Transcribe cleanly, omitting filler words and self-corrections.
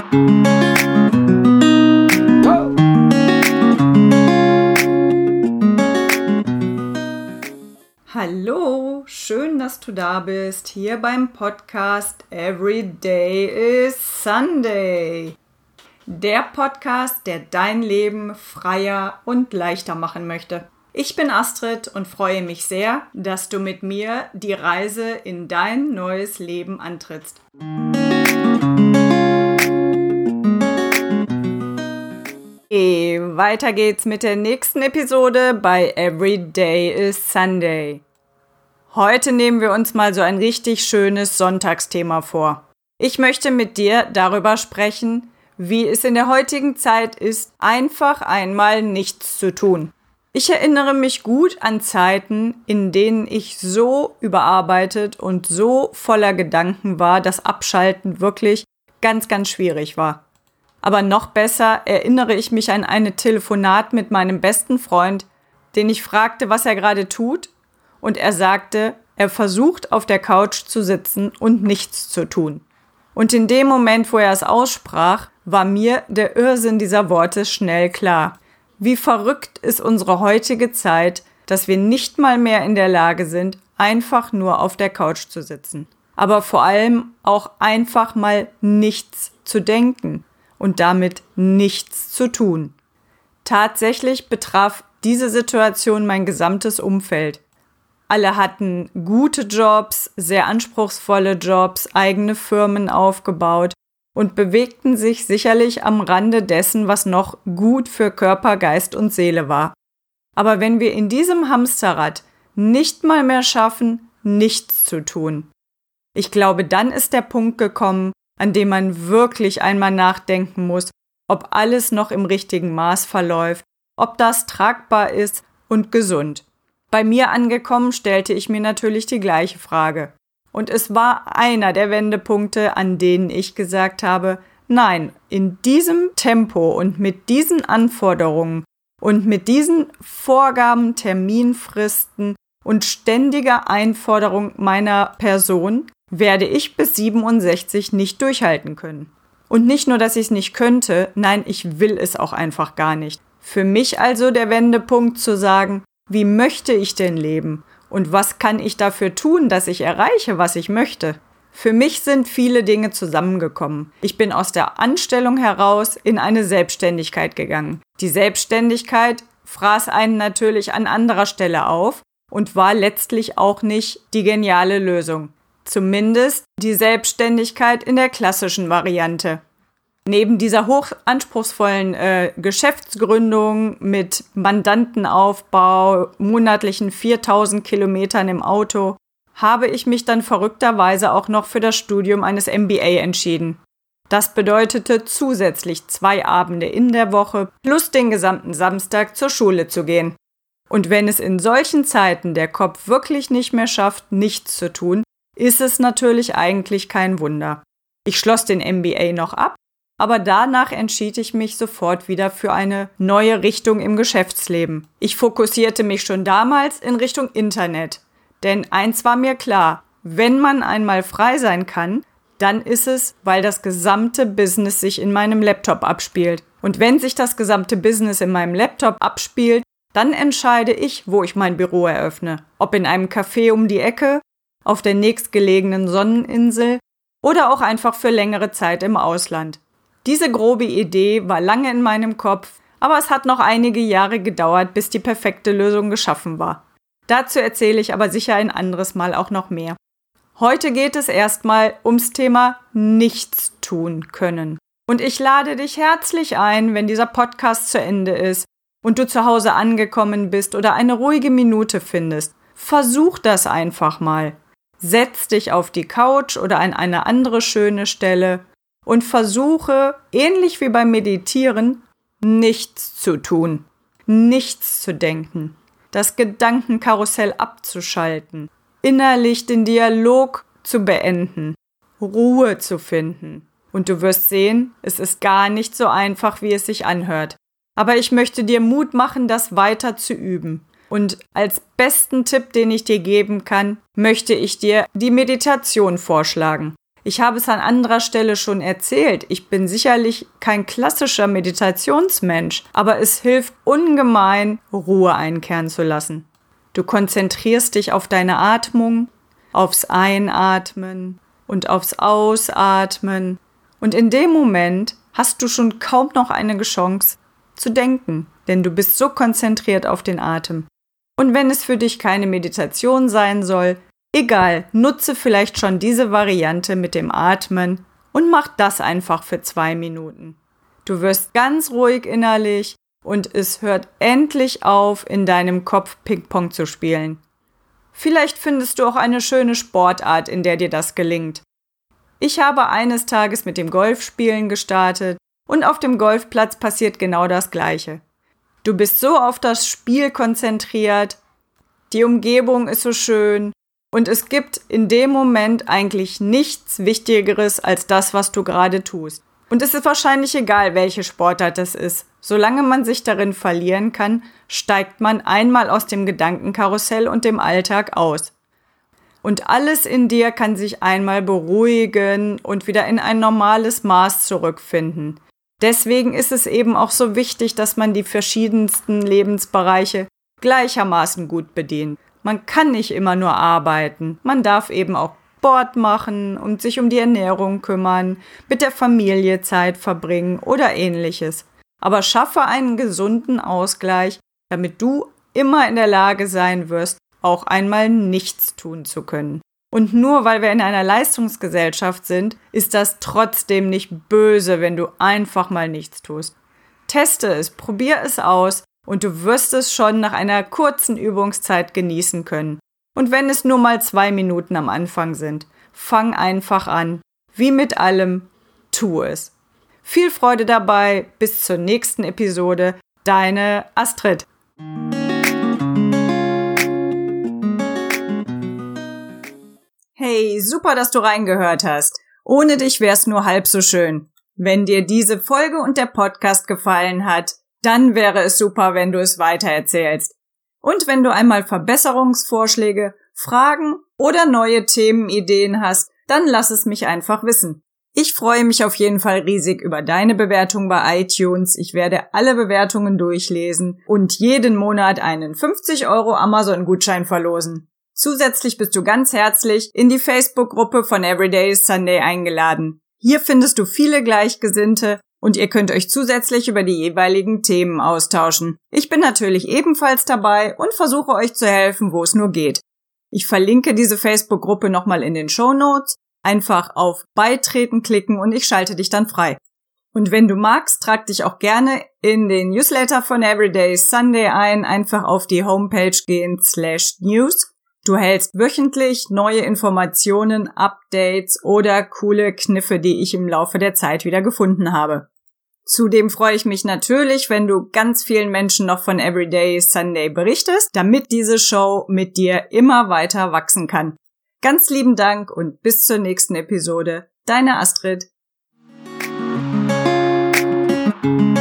Hallo, schön, dass du da bist, hier beim Podcast Every Day is Sunday. Der Podcast, der dein Leben freier und leichter machen möchte. Ich bin Astrid und freue mich sehr, dass du mit mir die Reise in dein neues Leben antrittst. Weiter geht's mit der nächsten Episode bei Every Day is Sunday. Heute nehmen wir uns mal so ein richtig schönes Sonntagsthema vor. Ich möchte mit dir darüber sprechen, wie es in der heutigen Zeit ist, einfach einmal nichts zu tun. Ich erinnere mich gut an Zeiten, in denen ich so überarbeitet und so voller Gedanken war, dass Abschalten wirklich ganz, ganz schwierig war. Aber noch besser erinnere ich mich an ein Telefonat mit meinem besten Freund, den ich fragte, was er gerade tut, und er sagte, er versucht auf der Couch zu sitzen und nichts zu tun. Und in dem Moment, wo er es aussprach, war mir der Irrsinn dieser Worte schnell klar. Wie verrückt ist unsere heutige Zeit, dass wir nicht mal mehr in der Lage sind, einfach nur auf der Couch zu sitzen. Aber vor allem auch einfach mal nichts zu denken und damit nichts zu tun. Tatsächlich betraf diese Situation mein gesamtes Umfeld. Alle hatten gute Jobs, sehr anspruchsvolle Jobs, eigene Firmen aufgebaut und bewegten sich sicherlich am Rande dessen, was noch gut für Körper, Geist und Seele war. Aber wenn wir in diesem Hamsterrad nicht mal mehr schaffen, nichts zu tun, ich glaube, dann ist der Punkt gekommen, an dem man wirklich einmal nachdenken muss, ob alles noch im richtigen Maß verläuft, ob das tragbar ist und gesund. Bei mir angekommen stellte ich mir natürlich die gleiche Frage. Und es war einer der Wendepunkte, an denen ich gesagt habe, nein, in diesem Tempo und mit diesen Anforderungen und mit diesen Vorgaben, Terminfristen und ständiger Einforderung meiner Person werde ich bis 67 nicht durchhalten können. Und nicht nur, dass ich es nicht könnte, nein, ich will es auch einfach gar nicht. Für mich also der Wendepunkt zu sagen, wie möchte ich denn leben? Und was kann ich dafür tun, dass ich erreiche, was ich möchte? Für mich sind viele Dinge zusammengekommen. Ich bin aus der Anstellung heraus in eine Selbstständigkeit gegangen. Die Selbstständigkeit fraß einen natürlich an anderer Stelle auf und war letztlich auch nicht die geniale Lösung. Zumindest die Selbstständigkeit in der klassischen Variante. Neben dieser hochanspruchsvollen Geschäftsgründung mit Mandantenaufbau, monatlichen 4000 Kilometern im Auto, habe ich mich dann verrückterweise auch noch für das Studium eines MBA entschieden. Das bedeutete zusätzlich 2 Abende in der Woche plus den gesamten Samstag zur Schule zu gehen. Und wenn es in solchen Zeiten der Kopf wirklich nicht mehr schafft, nichts zu tun, ist es natürlich eigentlich kein Wunder. Ich schloss den MBA noch ab, aber danach entschied ich mich sofort wieder für eine neue Richtung im Geschäftsleben. Ich fokussierte mich schon damals in Richtung Internet. Denn eins war mir klar, wenn man einmal frei sein kann, dann ist es, weil das gesamte Business sich in meinem Laptop abspielt. Und wenn sich das gesamte Business in meinem Laptop abspielt, dann entscheide ich, wo ich mein Büro eröffne. Ob in einem Café um die Ecke, auf der nächstgelegenen Sonneninsel oder auch einfach für längere Zeit im Ausland. Diese grobe Idee war lange in meinem Kopf, aber es hat noch einige Jahre gedauert, bis die perfekte Lösung geschaffen war. Dazu erzähle ich aber sicher ein anderes Mal auch noch mehr. Heute geht es erstmal ums Thema Nichts tun können. Und ich lade dich herzlich ein, wenn dieser Podcast zu Ende ist und du zu Hause angekommen bist oder eine ruhige Minute findest. Versuch das einfach mal. Setz dich auf die Couch oder an eine andere schöne Stelle und versuche, ähnlich wie beim Meditieren, nichts zu tun, nichts zu denken, das Gedankenkarussell abzuschalten, innerlich den Dialog zu beenden, Ruhe zu finden. Und du wirst sehen, es ist gar nicht so einfach, wie es sich anhört. Aber ich möchte dir Mut machen, das weiter zu üben. Und als besten Tipp, den ich dir geben kann, möchte ich dir die Meditation vorschlagen. Ich habe es an anderer Stelle schon erzählt. Ich bin sicherlich kein klassischer Meditationsmensch, aber es hilft ungemein, Ruhe einkehren zu lassen. Du konzentrierst dich auf deine Atmung, aufs Einatmen und aufs Ausatmen. Und in dem Moment hast du schon kaum noch eine Chance zu denken, denn du bist so konzentriert auf den Atem. Und wenn es für dich keine Meditation sein soll, egal, nutze vielleicht schon diese Variante mit dem Atmen und mach das einfach für 2 Minuten. Du wirst ganz ruhig innerlich und es hört endlich auf, in deinem Kopf Ping-Pong zu spielen. Vielleicht findest du auch eine schöne Sportart, in der dir das gelingt. Ich habe eines Tages mit dem Golfspielen gestartet und auf dem Golfplatz passiert genau das Gleiche. Du bist so auf das Spiel konzentriert, die Umgebung ist so schön und es gibt in dem Moment eigentlich nichts Wichtigeres als das, was du gerade tust. Und es ist wahrscheinlich egal, welche Sportart es ist. Solange man sich darin verlieren kann, steigt man einmal aus dem Gedankenkarussell und dem Alltag aus. Und alles in dir kann sich einmal beruhigen und wieder in ein normales Maß zurückfinden. Deswegen ist es eben auch so wichtig, dass man die verschiedensten Lebensbereiche gleichermaßen gut bedient. Man kann nicht immer nur arbeiten. Man darf eben auch Sport machen und sich um die Ernährung kümmern, mit der Familie Zeit verbringen oder ähnliches. Aber schaffe einen gesunden Ausgleich, damit du immer in der Lage sein wirst, auch einmal nichts tun zu können. Und nur weil wir in einer Leistungsgesellschaft sind, ist das trotzdem nicht böse, wenn du einfach mal nichts tust. Teste es, probier es aus und du wirst es schon nach einer kurzen Übungszeit genießen können. Und wenn es nur mal 2 Minuten am Anfang sind, fang einfach an. Wie mit allem, tu es. Viel Freude dabei, bis zur nächsten Episode. Deine Astrid. Hey, super, dass du reingehört hast. Ohne dich wär's nur halb so schön. Wenn dir diese Folge und der Podcast gefallen hat, dann wäre es super, wenn du es weitererzählst. Und wenn du einmal Verbesserungsvorschläge, Fragen oder neue Themenideen hast, dann lass es mich einfach wissen. Ich freue mich auf jeden Fall riesig über deine Bewertung bei iTunes. Ich werde alle Bewertungen durchlesen und jeden Monat einen 50 € Amazon-Gutschein verlosen. Zusätzlich bist du ganz herzlich in die Facebook-Gruppe von Everyday is Sunday eingeladen. Hier findest du viele Gleichgesinnte und ihr könnt euch zusätzlich über die jeweiligen Themen austauschen. Ich bin natürlich ebenfalls dabei und versuche euch zu helfen, wo es nur geht. Ich verlinke diese Facebook-Gruppe nochmal in den Shownotes. Einfach auf Beitreten klicken und ich schalte dich dann frei. Und wenn du magst, trag dich auch gerne in den Newsletter von Everyday is Sunday ein. Einfach auf die Homepage gehen /news. Du hältst wöchentlich neue Informationen, Updates oder coole Kniffe, die ich im Laufe der Zeit wieder gefunden habe. Zudem freue ich mich natürlich, wenn du ganz vielen Menschen noch von Everyday is Sunday berichtest, damit diese Show mit dir immer weiter wachsen kann. Ganz lieben Dank und bis zur nächsten Episode. Deine Astrid.